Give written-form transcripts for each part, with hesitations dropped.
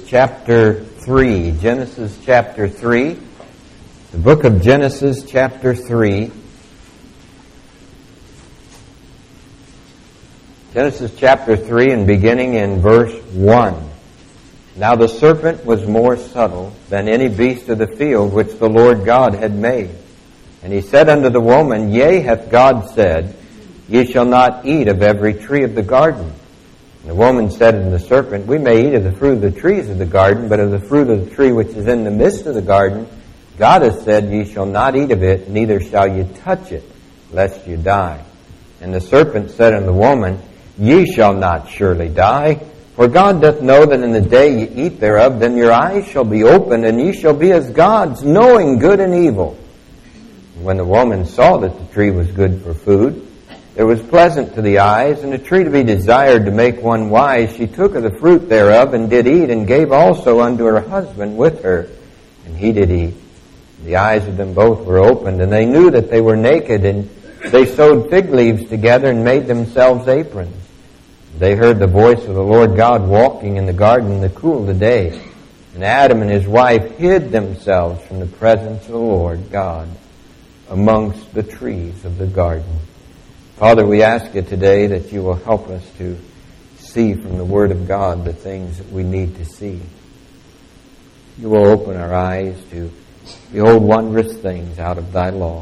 chapter 3. Genesis chapter 3. The book of Genesis chapter 3. Genesis chapter 3 and beginning in verse 1. Now the serpent was more subtle than any beast of the field which the Lord God had made. And he said unto the woman, Yea, hath God said, Ye shall not eat of every tree of the garden. And the woman said unto the serpent, We may eat of the fruit of the trees of the garden, but of the fruit of the tree which is in the midst of the garden, God hath said, Ye shall not eat of it, neither shall ye touch it, lest you die. And the serpent said unto the woman, Ye shall not surely die, for God doth know that in the day ye eat thereof, then your eyes shall be opened, and ye shall be as gods, knowing good and evil. And when the woman saw that the tree was good for food, it was pleasant to the eyes, and a tree to be desired to make one wise, she took of the fruit thereof, and did eat, and gave also unto her husband with her, and he did eat. The eyes of them both were opened, and they knew that they were naked, and they sewed fig leaves together, and made themselves aprons. They heard the voice of the Lord God walking in the garden in the cool of the day. And Adam and his wife hid themselves from the presence of the Lord God amongst the trees of the garden. Father, we ask you today that you will help us to see from the Word of God the things that we need to see. You will open our eyes to behold wondrous things out of thy law.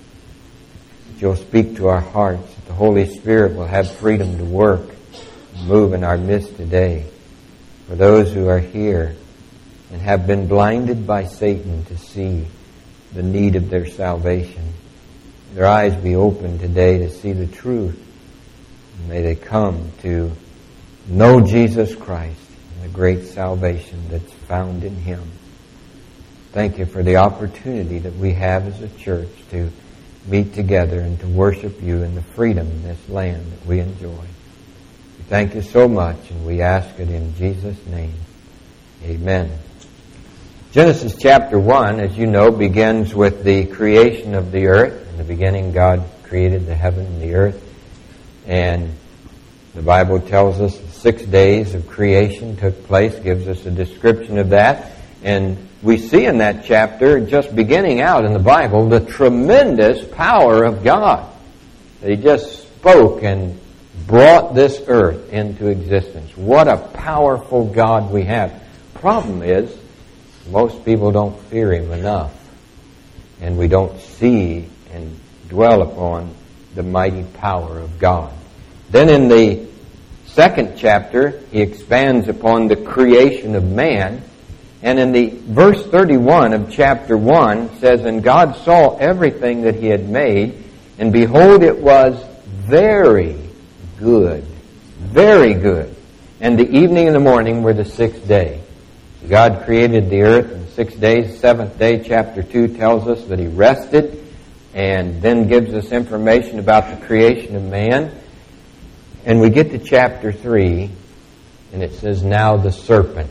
That you'll speak to our hearts, that the Holy Spirit will have freedom to work and move in our midst today. For those who are here and have been blinded by Satan to see the need of their salvation, their eyes be open today to see the truth. And may they come to know Jesus Christ and the great salvation that's found in Him. Thank you for the opportunity that we have as a church to meet together and to worship you in the freedom in this land that we enjoy. We thank you so much, and we ask it in Jesus' name. Amen. Genesis chapter 1, as you know, begins with the creation of the earth. In the beginning, God created the heaven and the earth. And the Bible tells us 6 days of creation took place, gives us a description of that. And we see in that chapter, just beginning out in the Bible, the tremendous power of God. That He just spoke and brought this earth into existence. What a powerful God we have. Problem is, most people don't fear Him enough. And we don't see and dwell upon the mighty power of God. Then in the second chapter, He expands upon the creation of man. And in the verse 31 of chapter 1 says, And God saw everything that He had made, and behold, it was very good. Very good. And the evening and the morning were the sixth day. God created the earth in 6 days. The seventh day, chapter 2, tells us that He rested, and then gives us information about the creation of man. And we get to chapter 3, and it says, Now the serpent.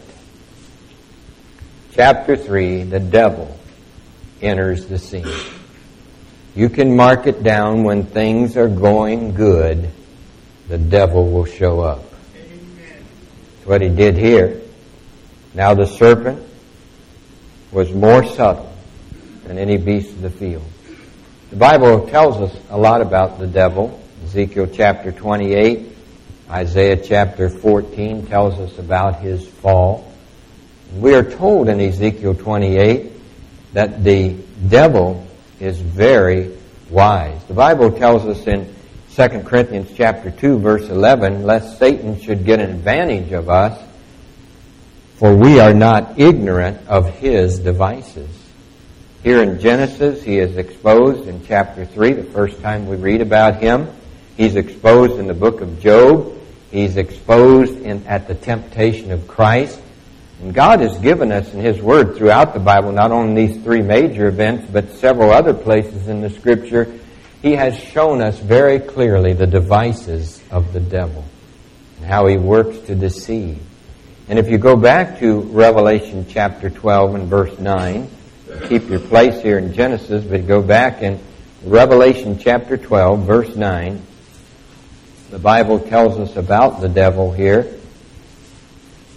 Chapter 3, the devil enters the scene. You can mark it down when things are going good, the devil will show up. That's what he did here. Now the serpent was more subtle than any beast of the field. The Bible tells us a lot about the devil. Ezekiel chapter 28, Isaiah chapter 14 tells us about his fall. We are told in Ezekiel 28 that the devil is very wise. The Bible tells us in 2 Corinthians chapter 2, verse 11, lest Satan should get an advantage of us, for we are not ignorant of his devices. Here in Genesis, he is exposed in chapter 3, the first time we read about him. He's exposed in the book of Job. He's exposed at the temptation of Christ. And God has given us in His Word throughout the Bible, not only these three major events, but several other places in the Scripture, He has shown us very clearly the devices of the devil and how he works to deceive. And if you go back to Revelation chapter 12 and verse 9, keep your place here in Genesis, but go back in Revelation chapter 12, verse 9, the Bible tells us about the devil here.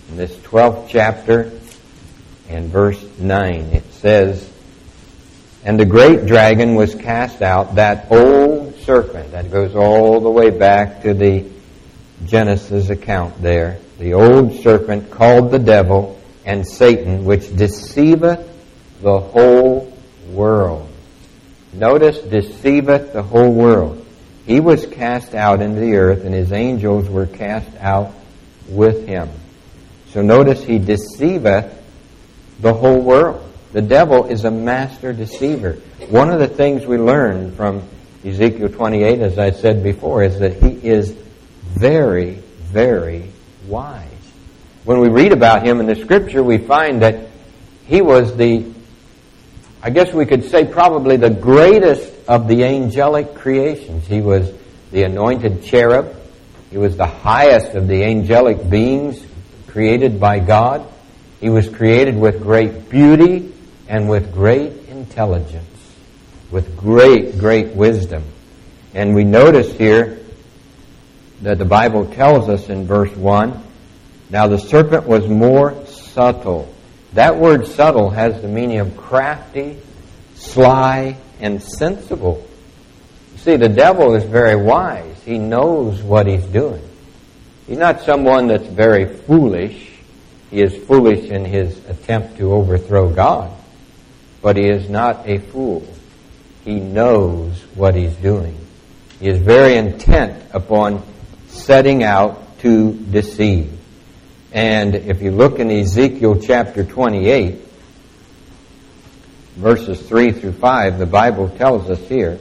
in this 12th chapter and verse 9. It says, "And the great dragon was cast out, that old serpent," that goes all the way back to the Genesis account there, "the old serpent called the devil and Satan, which deceiveth the whole world." Notice, deceiveth the whole world. He was cast out into the earth, and his angels were cast out with him. So notice, he deceiveth the whole world. The devil is a master deceiver. One of the things we learn from Ezekiel 28, as I said before, is that he is very, very wise. When we read about him in the Scripture, we find that he was I guess we could say probably the greatest of the angelic creations. He was the anointed cherub. He was the highest of the angelic beings created by God. He was created with great beauty and with great intelligence, with great, great wisdom. And we notice here that the Bible tells us in verse 1, "Now the serpent was more subtle." That word subtle has the meaning of crafty, sly, and sensible. You see, the devil is very wise. He knows what he's doing. He's not someone that's very foolish. He is foolish in his attempt to overthrow God. But he is not a fool. He knows what he's doing. He is very intent upon setting out to deceive. And if you look in Ezekiel chapter 28, verses 3 through 5, the Bible tells us here,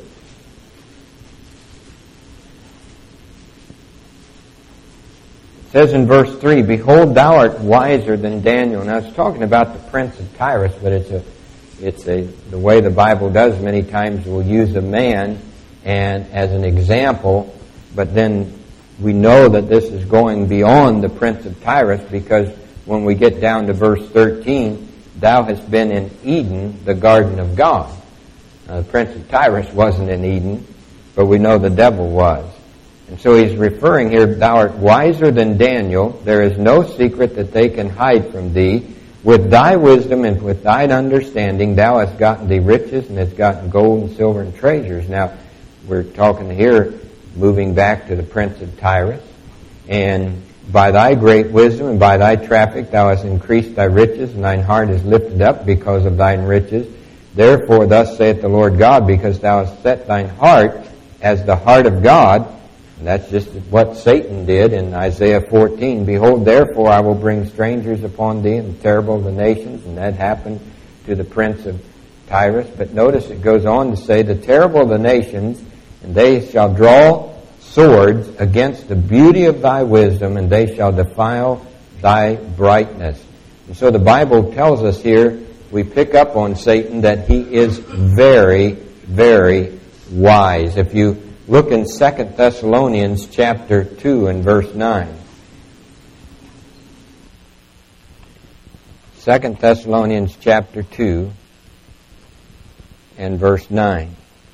it says in verse 3, "Behold, thou art wiser than Daniel." Now it's talking about the prince of Tyrus, but the way the Bible does many times will use a man and as an example, but then we know that this is going beyond the prince of Tyrus, because when we get down to verse 13, "Thou hast been in Eden, the garden of God." Now, the prince of Tyrus wasn't in Eden, but we know the devil was. And so he's referring here, "Thou art wiser than Daniel. There is no secret that they can hide from thee. With thy wisdom and with thine understanding, thou hast gotten thee riches and hast gotten gold and silver and treasures." Now, we're talking here, moving back to the prince of Tyrus. "And by thy great wisdom and by thy traffic thou hast increased thy riches, and thine heart is lifted up because of thine riches. Therefore thus saith the Lord God, because thou hast set thine heart as the heart of God." And that's just what Satan did in Isaiah 14. "Behold, therefore I will bring strangers upon thee, and the terrible of the nations." And that happened to the prince of Tyrus. But notice it goes on to say, "The terrible of the nations, and they shall draw swords against the beauty of thy wisdom, and they shall defile thy brightness." And so the Bible tells us here, we pick up on Satan, that he is very, very wise. If you look in 2 Thessalonians chapter 2 and verse 9. 2 Thessalonians chapter 2 and verse 9.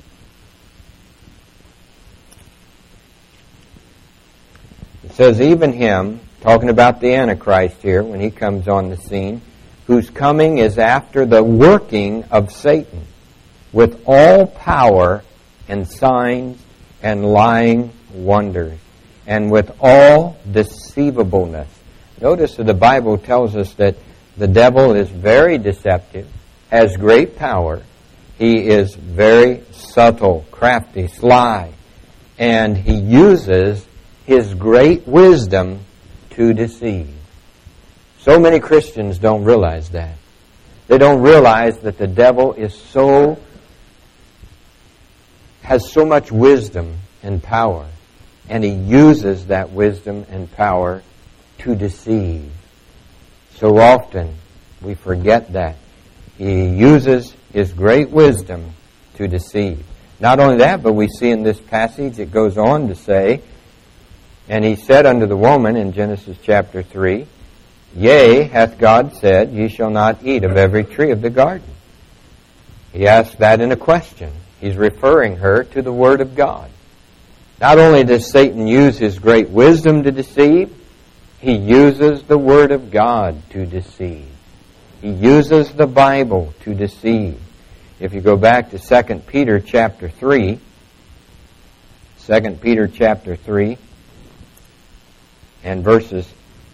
It says, "Even him," talking about the Antichrist here when he comes on the scene, "whose coming is after the working of Satan, with all power and signs and lying wonders, and with all deceivableness." Notice that the Bible tells us that the devil is very deceptive, has great power. He is very subtle, crafty, sly, and he uses his great wisdom to deceive. So many Christians don't realize that. They don't realize that the devil has so much wisdom and power, and he uses that wisdom and power to deceive. So often we forget that. He uses his great wisdom to deceive. Not only that, but we see in this passage, it goes on to say, "And he said unto the woman," in Genesis chapter 3, "Yea, hath God said, Ye shall not eat of every tree of the garden." He asked that in a question. He's referring her to the Word of God. Not only does Satan use his great wisdom to deceive, He uses the Word of God to deceive. He uses the Bible to deceive. If you go back to 2 Peter chapter 3, 2 Peter chapter 3, and verses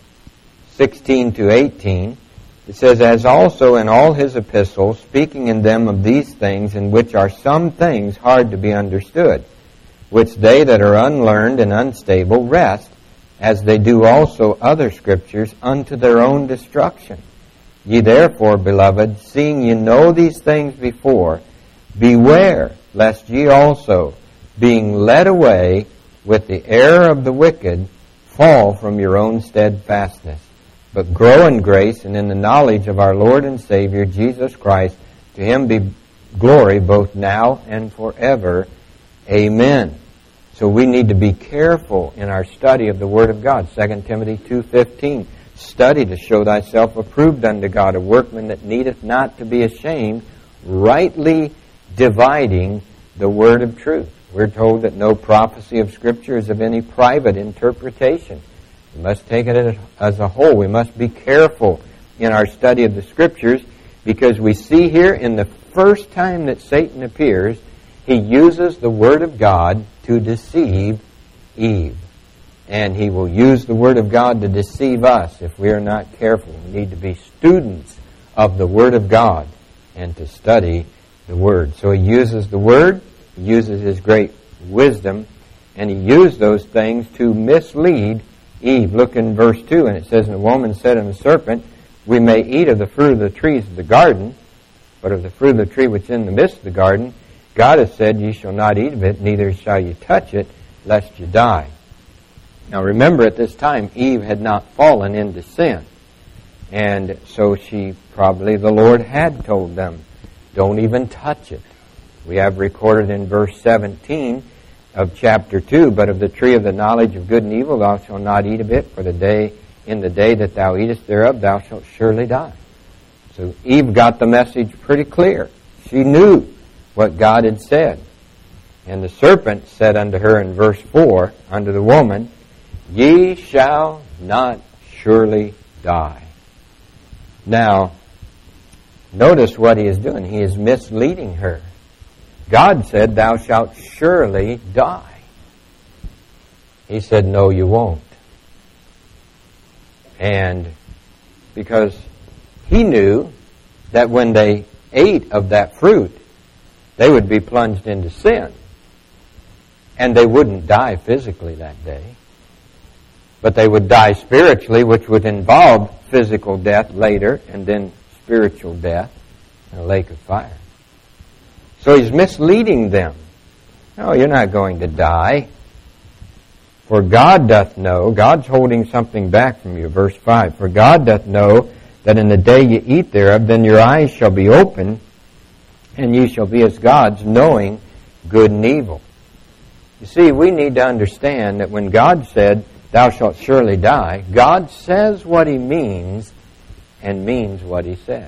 16 to 18, it says, "As also in all his epistles, speaking in them of these things, in which are some things hard to be understood, which they that are unlearned and unstable wrest, as they do also other scriptures, unto their own destruction. Ye therefore, beloved, seeing ye know these things before, beware lest ye also, being led away with the error of the wicked, fall from your own steadfastness. But grow in grace and in the knowledge of our Lord and Savior, Jesus Christ. To Him be glory both now and forever. Amen." So we need to be careful in our study of the Word of God. 2 Timothy 2:15, "Study to show thyself approved unto God, a workman that needeth not to be ashamed, rightly dividing the word of truth." We're told that no prophecy of Scripture is of any private interpretation. We must take it as a whole. We must be careful in our study of the Scriptures, because we see here in the first time that Satan appears, he uses the Word of God to deceive Eve. And he will use the Word of God to deceive us if we are not careful. We need to be students of the Word of God and to study the Word. So he uses the Word, he uses his great wisdom, and he used those things to mislead Eve. Look in verse 2, and it says, "And the woman said unto the serpent, We may eat of the fruit of the trees of the garden, but of the fruit of the tree which is in the midst of the garden, God has said, Ye shall not eat of it, neither shall ye touch it, lest ye die." Now remember, at this time, Eve had not fallen into sin. And so the Lord had told them, don't even touch it. We have recorded in verse 17 of chapter 2, "But of the tree of the knowledge of good and evil thou shalt not eat of it, for in the day that thou eatest thereof thou shalt surely die." So Eve got the message pretty clear. She knew what God had said. "And the serpent said unto her," in verse 4, "unto the woman, Ye shall not surely die." Now, notice what he is doing. He is misleading her. God said, "Thou shalt surely die." He said, "No, you won't." And because he knew that when they ate of that fruit, they would be plunged into sin. And they wouldn't die physically that day. But they would die spiritually, which would involve physical death later, and then spiritual death in a lake of fire. So he's misleading them. No, you're not going to die. "For God doth know," God's holding something back from you, verse 5, "For God doth know that in the day ye eat thereof, then your eyes shall be open, and ye shall be as gods, knowing good and evil." You see, we need to understand that when God said, "Thou shalt surely die," God says what He means and means what He says.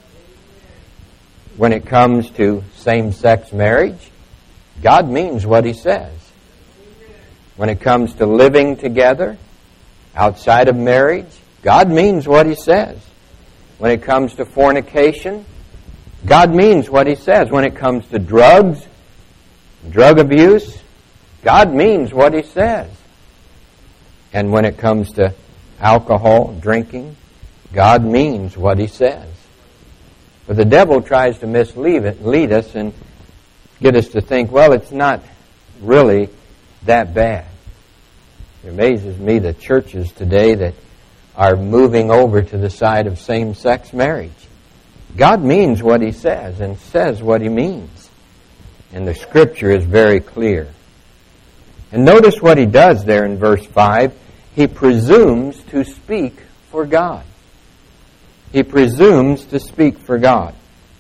When it comes to same-sex marriage, God means what He says. When it comes to living together outside of marriage, God means what He says. When it comes to fornication, God means what He says. When it comes to drugs, drug abuse, God means what He says. And when it comes to alcohol, drinking, God means what He says. But the devil tries to lead us and get us to think, well, it's not really that bad. It amazes me the churches today that are moving over to the side of same-sex marriage. God means what He says and says what He means. And the Scripture is very clear. And notice what he does there in verse 5. He presumes to speak for God. He presumes to speak for God.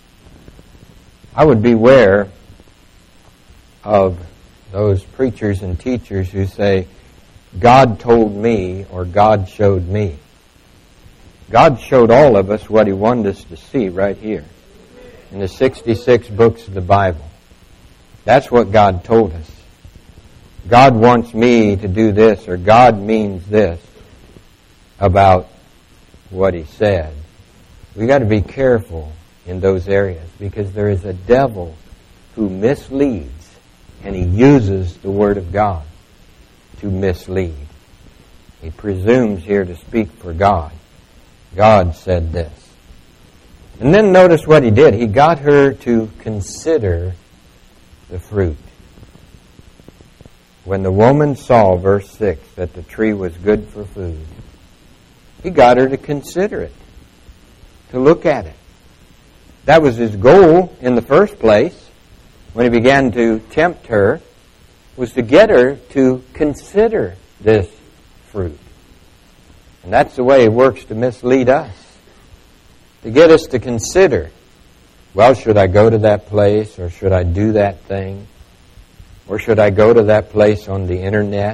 I would beware of those preachers and teachers who say, God told me or God showed me. God showed all of us what He wanted us to see right here in the 66 books of the Bible. That's what God told us. God wants me to do this, or God means this. about what he said. We've got to be careful in those areas because there is a devil who misleads, and he uses the Word of God to mislead. He presumes here to speak for God. God said this. And then notice what he did. He got her to consider the fruit. When the woman saw, verse 6, that the tree was good for food, he got her to consider it, to look at it. That was his goal in the first place when he began to tempt her, was to get her to consider this fruit. And that's the way he works to mislead us, to get us to consider, well, should I go to that place, or should I do that thing? Or should I go to that place on the internet?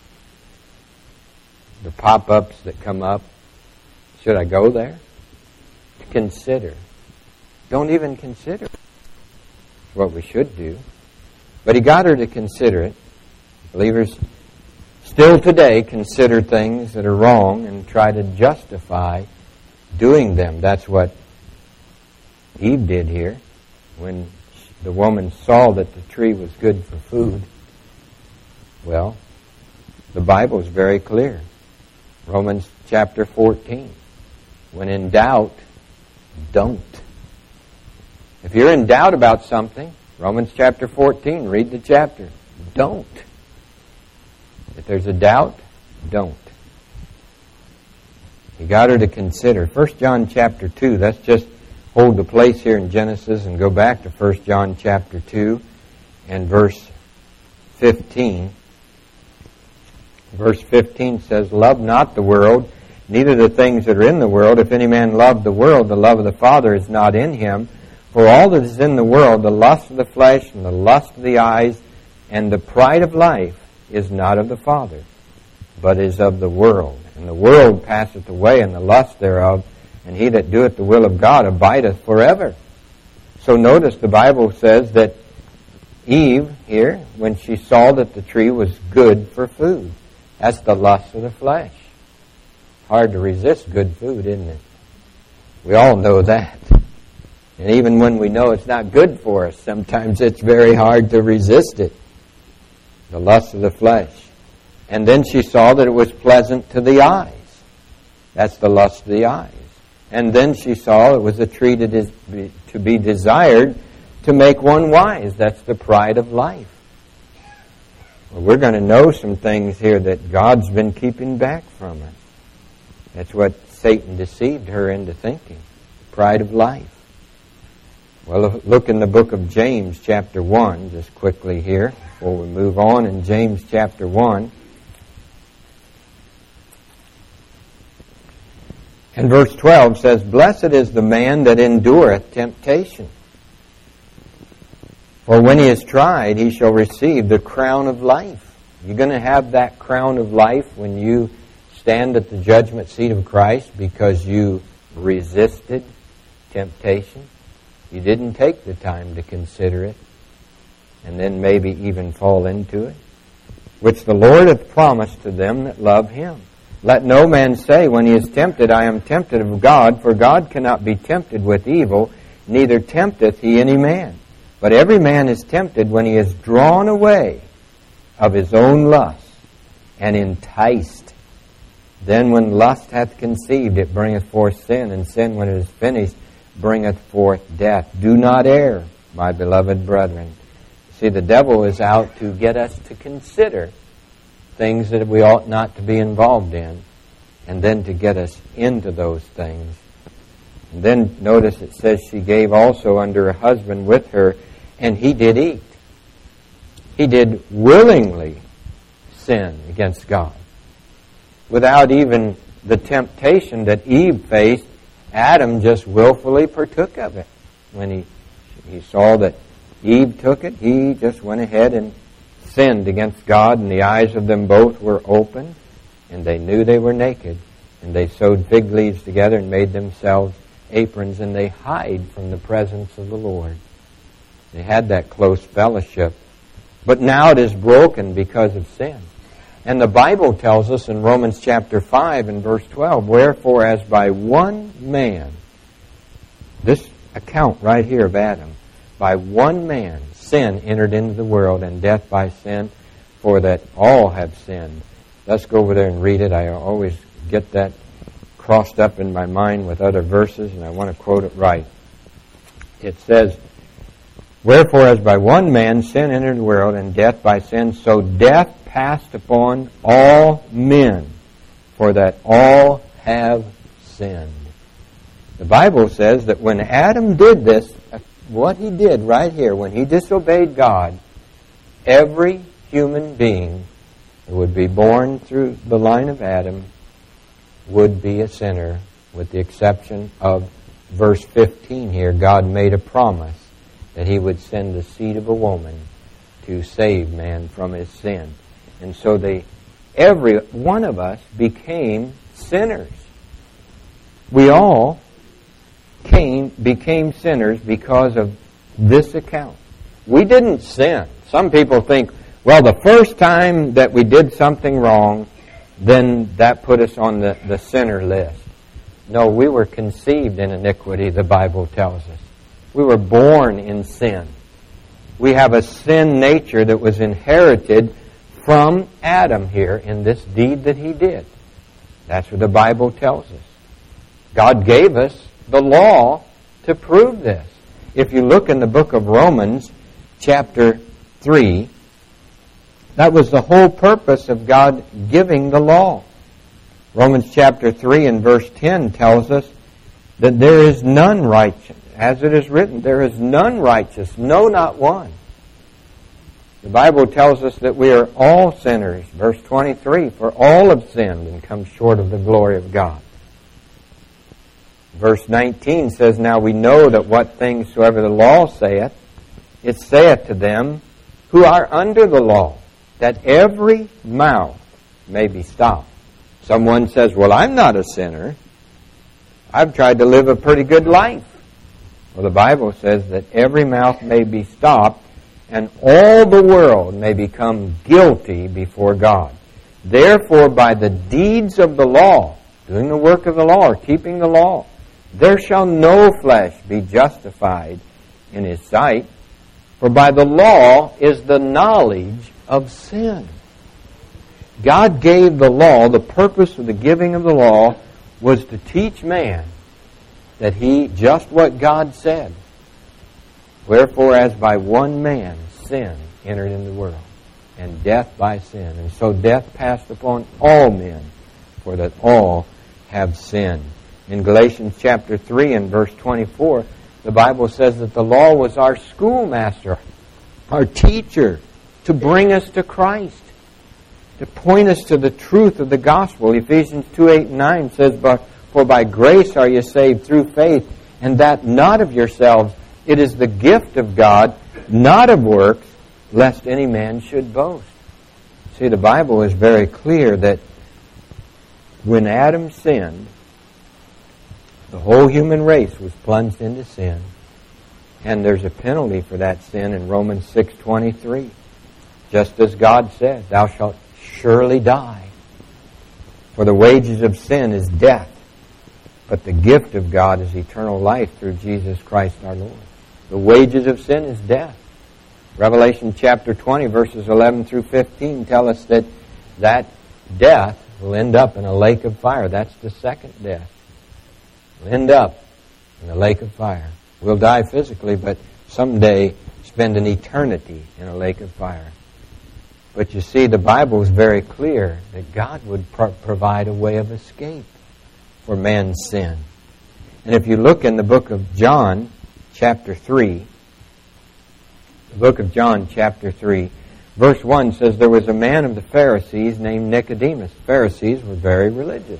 The pop-ups that come up. Should I go there? Consider. Don't even consider it. It's what we should do. But he got her to consider it. Believers still today consider things that are wrong and try to justify doing them. That's what Eve did here when the woman saw that the tree was good for food. Well, the Bible is very clear. Romans chapter 14. When in doubt, don't. If you're in doubt about something, Romans chapter 14, read the chapter. Don't. If there's a doubt, don't. He got her to consider. 1 John chapter 2, let's just hold the place here in Genesis and go back to 1 John chapter 2 and verse 15. Verse 15 says, love not the world, neither the things that are in the world. If any man love the world, the love of the Father is not in him. For all that is in the world, the lust of the flesh and the lust of the eyes and the pride of life is not of the Father, but is of the world. And the world passeth away, and the lust thereof, and he that doeth the will of God abideth forever. So notice the Bible says that Eve here, when she saw that the tree was good for food, that's the lust of the flesh. Hard to resist good food, isn't it? We all know that. And even when we know it's not good for us, sometimes it's very hard to resist it. The lust of the flesh. And then she saw that it was pleasant to the eyes. That's the lust of the eyes. And then she saw it was a tree to be desired to make one wise. That's the pride of life. Well, we're going to know some things here that God's been keeping back from us. That's what Satan deceived her into thinking. Pride of life. Well, look in the book of James chapter 1, just quickly here, before we move on. In James chapter 1, and verse 12 says, blessed is the man that endureth temptation. For when he is tried, he shall receive the crown of life. You're going to have that crown of life when you stand at the judgment seat of Christ because you resisted temptation. You didn't take the time to consider it and then maybe even fall into it, which the Lord hath promised to them that love him. Let no man say when he is tempted, I am tempted of God, for God cannot be tempted with evil, neither tempteth he any man. But every man is tempted when he is drawn away of his own lust and enticed. Then when lust hath conceived, it bringeth forth sin, and sin, when it is finished, bringeth forth death. Do not err, my beloved brethren. See, the devil is out to get us to consider things that we ought not to be involved in, and then to get us into those things. And then notice it says she gave also unto her husband with her, and he did eat. He did willingly sin against God. Without even the temptation that Eve faced, Adam just willfully partook of it. When he saw that Eve took it, he just went ahead and sinned against God, and the eyes of them both were open, and they knew they were naked, and they sewed fig leaves together and made themselves aprons, and they hide from the presence of the Lord. They had that close fellowship. But now it is broken because of sin. And the Bible tells us in Romans chapter 5 and verse 12, wherefore as by one man, this account right here of Adam, by one man sin entered into the world, and death by sin, for that all have sinned. Let's go over there and read it. I always get that crossed up in my mind with other verses, and I want to quote it right. It says, wherefore as by one man sin entered the world, and death by sin, so death passed upon all men, for that all have sinned. The Bible says that when Adam did this, what he did right here, when he disobeyed God, every human being who would be born through the line of Adam would be a sinner, with the exception of verse 15 here. God made a promise that he would send the seed of a woman to save man from his sin. And so every one of us became sinners. We all became sinners because of this account. We didn't sin. Some people think, well, the first time that we did something wrong, then that put us on the sinner list. No, we were conceived in iniquity, the Bible tells us. We were born in sin. We have a sin nature that was inherited from Adam here in this deed that he did. That's what the Bible tells us. God gave us the law to prove this. If you look in the book of Romans, chapter 3, that was the whole purpose of God giving the law. Romans chapter 3 and verse 10 tells us that there is none righteous. As it is written, there is none righteous, no, not one. The Bible tells us that we are all sinners. Verse 23, for all have sinned and come short of the glory of God. Verse 19 says, now we know that what things soever the law saith, it saith to them who are under the law, that every mouth may be stopped. Someone says, well, I'm not a sinner. I've tried to live a pretty good life. Well, the Bible says that every mouth may be stopped, and all the world may become guilty before God. Therefore, by the deeds of the law, doing the work of the law, or keeping the law, there shall no flesh be justified in his sight, for by the law is the knowledge of sin. God gave the law. The purpose of the giving of the law was to teach man that just what God said. Wherefore, as by one man sin entered into the world, and death by sin. And so death passed upon all men, for that all have sinned. In Galatians chapter 3 and verse 24, the Bible says that the law was our schoolmaster, our teacher, to bring us to Christ, to point us to the truth of the gospel. Ephesians 2:8-9 says, for by grace are you saved through faith, and that not of yourselves. It is the gift of God, not of works, lest any man should boast. See, the Bible is very clear that when Adam sinned, the whole human race was plunged into sin. And there's a penalty for that sin in Romans 6:23. Just as God said, thou shalt surely die. For the wages of sin is death, but the gift of God is eternal life through Jesus Christ our Lord. The wages of sin is death. Revelation chapter 20, verses 11 through 15 tell us that death will end up in a lake of fire. That's the second death. We'll end up in a lake of fire. We'll die physically, but someday spend an eternity in a lake of fire. But you see, the Bible is very clear that God would provide a way of escape for man's sin. And if you look in the book of John, chapter 3, the book of John, chapter 3, verse 1 says, there was a man of the Pharisees named Nicodemus. Pharisees were very religious.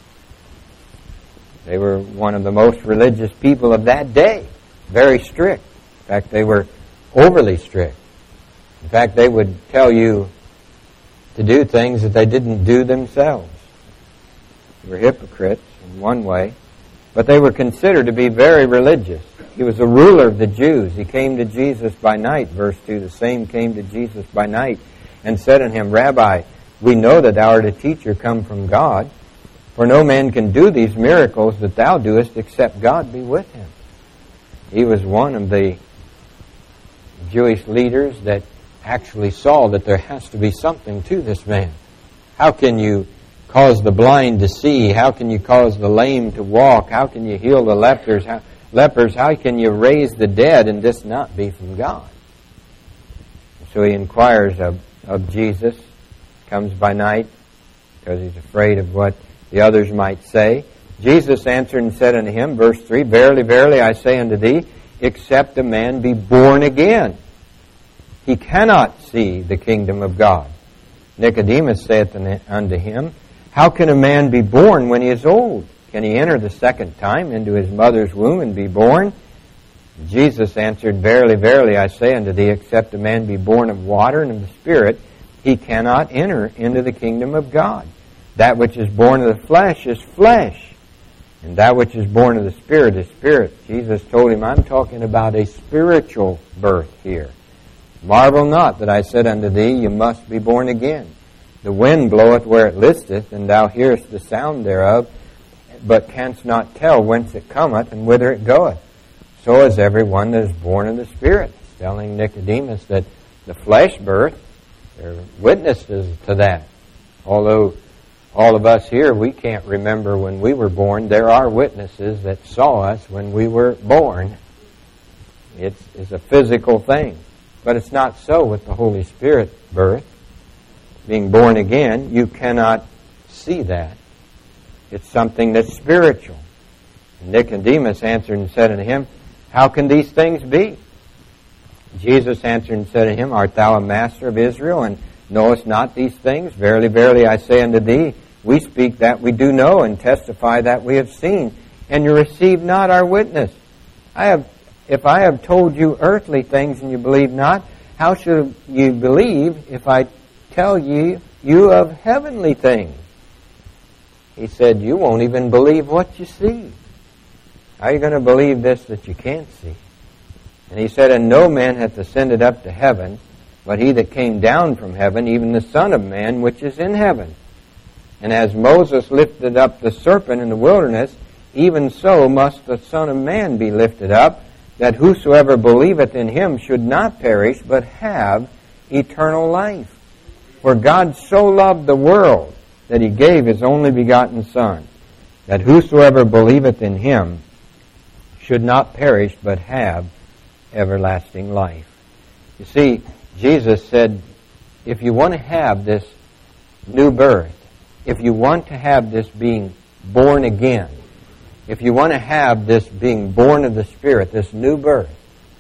They were one of the most religious people of that day. Very strict. In fact, they were overly strict. In fact, they would tell you to do things that they didn't do themselves. They were hypocrites in one way, but they were considered to be very religious. He was a ruler of the Jews. He came to Jesus by night, verse 2. The same came to Jesus by night and said unto him, Rabbi, We know that thou art a teacher come from God. For no man can do these miracles that thou doest except God be with him. He was one of the Jewish leaders that actually saw that there has to be something to this man. How can you cause the blind to see? How can you cause the lame to walk? How can you heal the lepers? How can you raise the dead and this not be from God? So he inquires of Jesus, comes by night because he's afraid of what the others might say. Jesus answered and said unto him, verse 3, Verily, verily, I say unto thee, except a man be born again, he cannot see the kingdom of God. Nicodemus saith unto him, How can a man be born when he is old? Can he enter the second time into his mother's womb and be born? Jesus answered, Verily, verily, I say unto thee, except a man be born of water and of the Spirit, he cannot enter into the kingdom of God. That which is born of the flesh is flesh, and that which is born of the Spirit is spirit. Jesus told him, I'm talking about a spiritual birth here. Marvel not that I said unto thee, You must be born again. The wind bloweth where it listeth, and thou hearest the sound thereof, but canst not tell whence it cometh and whither it goeth. So is every one that is born of the Spirit. He's telling Nicodemus that the flesh birth, there are witnesses to that. Although all of us here, we can't remember when we were born, there are witnesses that saw us when we were born. It's a physical thing. But it's not so with the Holy Spirit birth. Being born again, you cannot see that. It's something that's spiritual. And Nicodemus answered and said unto him, How can these things be? Jesus answered and said unto him, Art thou a master of Israel, and knowest not these things? Verily, verily, I say unto thee, we speak that we do know, and testify that we have seen, and you receive not our witness. If I have told you earthly things and you believe not, how should you believe if I tell you of heavenly things? He said, you won't even believe what you see. How are you going to believe this that you can't see? And he said, And no man hath ascended up to heaven, but he that came down from heaven, even the Son of Man, which is in heaven. And as Moses lifted up the serpent in the wilderness, even so must the Son of Man be lifted up, that whosoever believeth in him should not perish, but have eternal life. For God so loved the world that he gave his only begotten Son, that whosoever believeth in him should not perish, but have everlasting life. You see, Jesus said, if you want to have this new birth, if you want to have this being born again, if you want to have this being born of the Spirit, this new birth,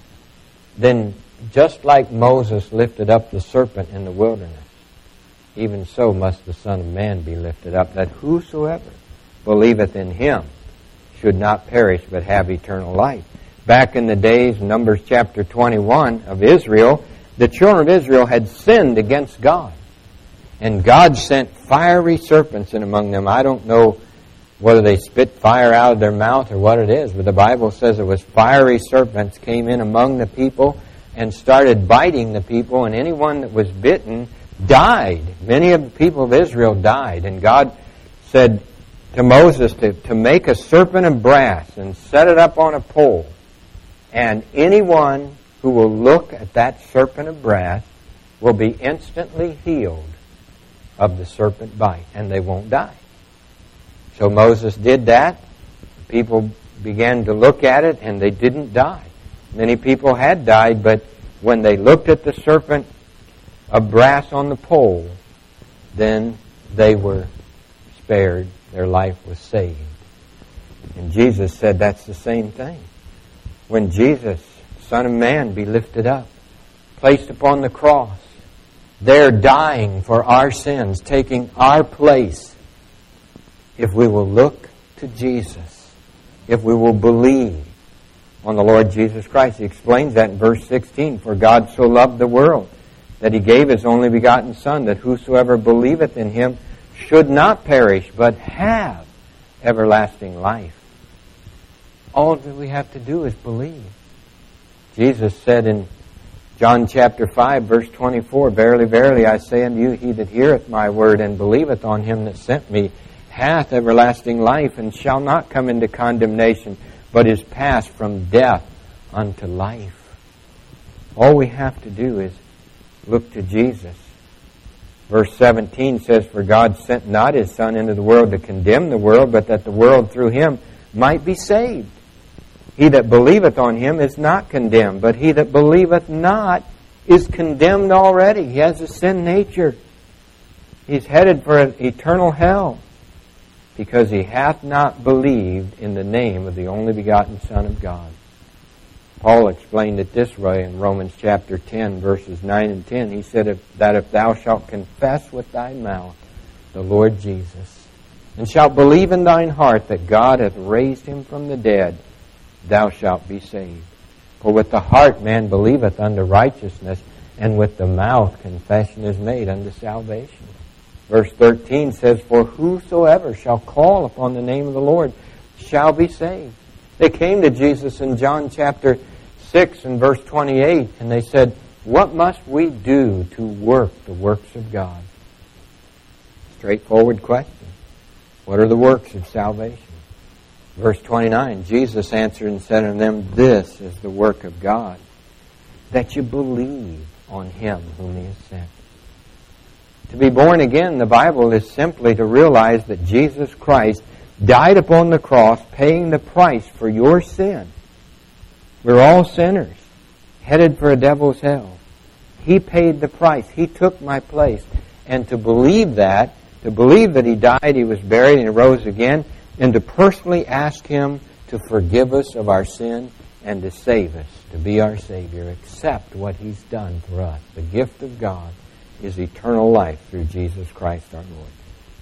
then just like Moses lifted up the serpent in the wilderness, even so must the Son of Man be lifted up, that whosoever believeth in him should not perish but have eternal life. Back in the days, Numbers chapter 21 of Israel, the children of Israel had sinned against God. And God sent fiery serpents in among them. I don't know whether they spit fire out of their mouth or what it is, but the Bible says it was fiery serpents came in among the people and started biting the people, and anyone that was bitten died. Many of the people of Israel died. And God said to Moses to make a serpent of brass and set it up on a pole. And anyone who will look at that serpent of brass will be instantly healed of the serpent bite, and they won't die. So Moses did that. People began to look at it, and they didn't die. Many people had died, but when they looked at the serpent of brass on the pole, then they were spared. Their life was saved. And Jesus said that's the same thing. When Jesus, Son of Man, be lifted up, placed upon the cross, there dying for our sins, taking our place, if we will look to Jesus, if we will believe on the Lord Jesus Christ. He explains that in verse 16. For God so loved the world that he gave his only begotten Son, that whosoever believeth in him should not perish, but have everlasting life. All that we have to do is believe. Jesus said in John chapter 5, verse 24, Verily, verily, I say unto you, he that heareth my word and believeth on him that sent me hath everlasting life, and shall not come into condemnation, but is passed from death unto life. All we have to do is look to Jesus. Verse 17 says, For God sent not His Son into the world to condemn the world, but that the world through Him might be saved. He that believeth on Him is not condemned, but he that believeth not is condemned already. He has a sin nature. He's headed for an eternal hell, because he hath not believed in the name of the only begotten Son of God. Paul explained it this way in Romans chapter 10, verses 9 and 10. He said that if thou shalt confess with thy mouth the Lord Jesus, and shalt believe in thine heart that God hath raised Him from the dead, thou shalt be saved. For with the heart man believeth unto righteousness, and with the mouth confession is made unto salvation. Verse 13 says, For whosoever shall call upon the name of the Lord shall be saved. They came to Jesus in John chapter 6 and verse 28, and they said, What must we do to work the works of God? Straightforward question. What are the works of salvation? Verse 29, Jesus answered and said unto them, This is the work of God, that you believe on Him whom He has sent. To be born again, the Bible is simply to realize that Jesus Christ died upon the cross, paying the price for your sin. We're all sinners, headed for a devil's hell. He paid the price. He took my place. And to believe that He died, He was buried, and He rose again, and to personally ask Him to forgive us of our sin and to save us, to be our Savior, accept what He's done for us. The gift of God is eternal life through Jesus Christ our Lord.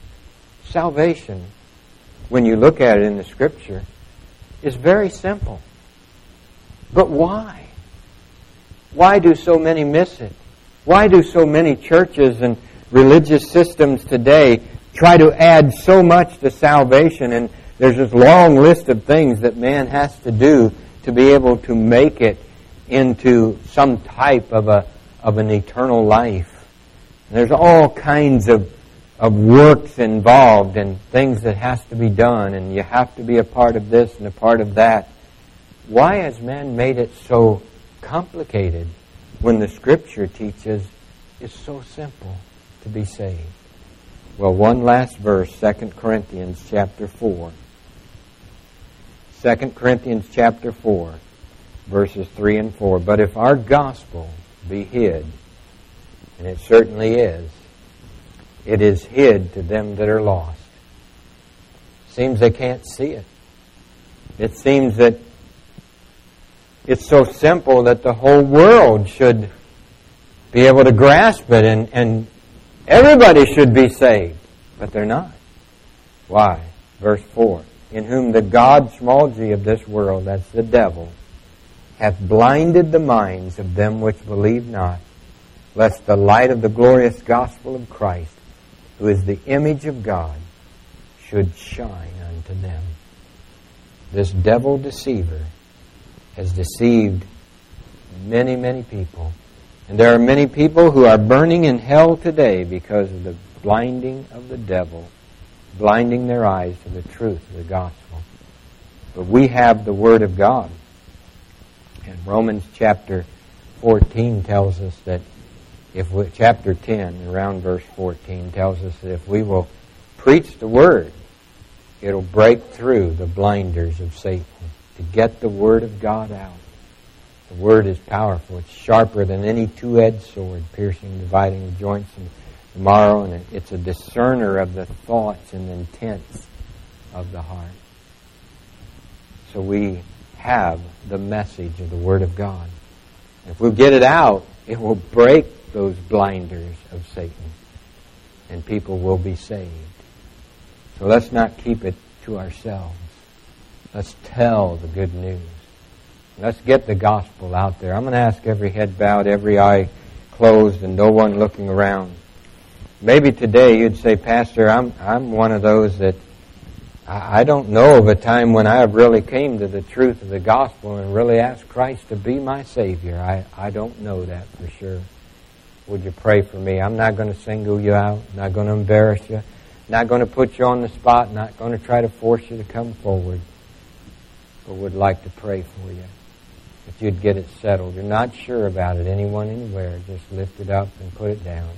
Salvation, when you look at it in the Scripture, is very simple. But why? Why do so many miss it? Why do so many churches and religious systems today try to add so much to salvation? And there's this long list of things that man has to do to be able to make it into some type of an eternal life. And there's all kinds of works involved and things that has to be done, and you have to be a part of this and a part of that. Why has man made it so complicated when the Scripture teaches it's so simple to be saved? Well, one last verse, 2 Corinthians chapter 4. 2 Corinthians chapter 4, verses 3 and 4. But if our gospel be hid, and it certainly is, it is hid to them that are lost. Seems they can't see it. It seems that it's so simple that the whole world should be able to grasp it, and everybody should be saved. But they're not. Why? Verse 4. In whom the God small g of this world, that's the devil, hath blinded the minds of them which believe not, lest the light of the glorious gospel of Christ, who is the image of God, should shine unto them. This devil deceiver has deceived many, many people. And there are many people who are burning in hell today because of the blinding of the devil, blinding their eyes to the truth of the gospel. But we have the Word of God. And Romans chapter 14 tells us that chapter 10, around verse 14, tells us that if we will preach the Word, it'll break through the blinders of Satan to get the Word of God out. The Word is powerful. It's sharper than any two-edged sword, piercing, dividing the joints and the marrow, and it's a discerner of the thoughts and intents of the heart. So we have the message of the Word of God. If we get it out, it will break those blinders of Satan, and people will be saved. So let's not keep it to ourselves. Let's tell the good news. Let's get the gospel out there. I'm going to ask every head bowed, every eye closed, and no one looking around. Maybe today you'd say, Pastor, I'm one of those that I don't know of a time when I have really came to the truth of the gospel and really asked Christ to be my Savior. I don't know that for sure. Would you pray for me? I'm not going to single you out, not going to embarrass you, not going to put you on the spot, not going to try to force you to come forward, but would like to pray for you. If you'd get it settled. You're not sure about it, anyone, anywhere, just lift it up and put it down.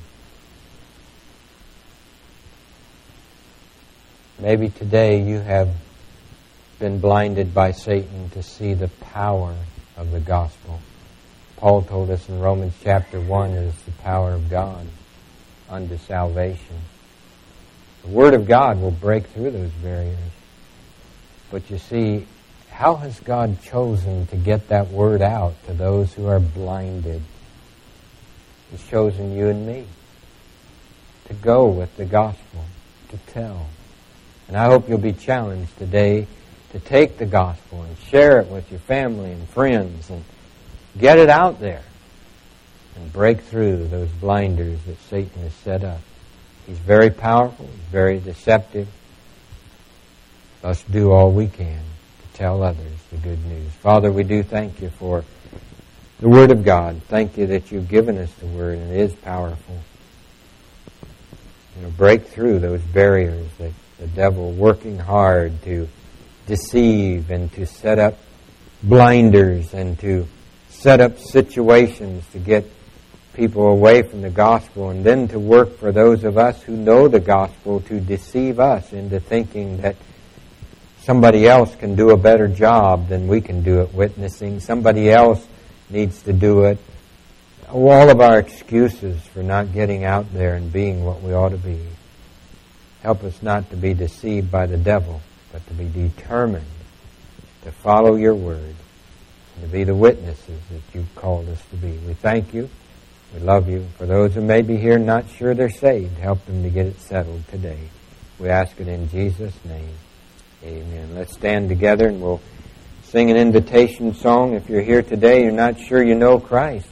Maybe today you have been blinded by Satan to see the power of the gospel. Paul told us in Romans chapter 1 is the power of God unto salvation. The Word of God will break through those barriers. But you see, how has God chosen to get that Word out to those who are blinded? He's chosen you and me to go with the gospel, to tell. And I hope you'll be challenged today to take the gospel and share it with your family and friends and get it out there and break through those blinders that Satan has set up. He's very powerful. He's very deceptive. Let's do all we can to tell others the good news. Father, we do thank you for the Word of God. Thank you that you've given us the Word, and it is powerful. Break through those barriers that the devil working hard to deceive and to set up blinders and to set up situations to get people away from the gospel, and then to work for those of us who know the gospel to deceive us into thinking that somebody else can do a better job than we can do at witnessing. Somebody else needs to do it. All of our excuses for not getting out there and being what we ought to be. Help us not to be deceived by the devil, but to be determined to follow your word and to be the witnesses that you've called us to be. We thank you. We love you. For those who may be here not sure they're saved, help them to get it settled today. We ask it in Jesus' name. Amen. Let's stand together and we'll sing an invitation song. If you're here today, you're not sure you know Christ,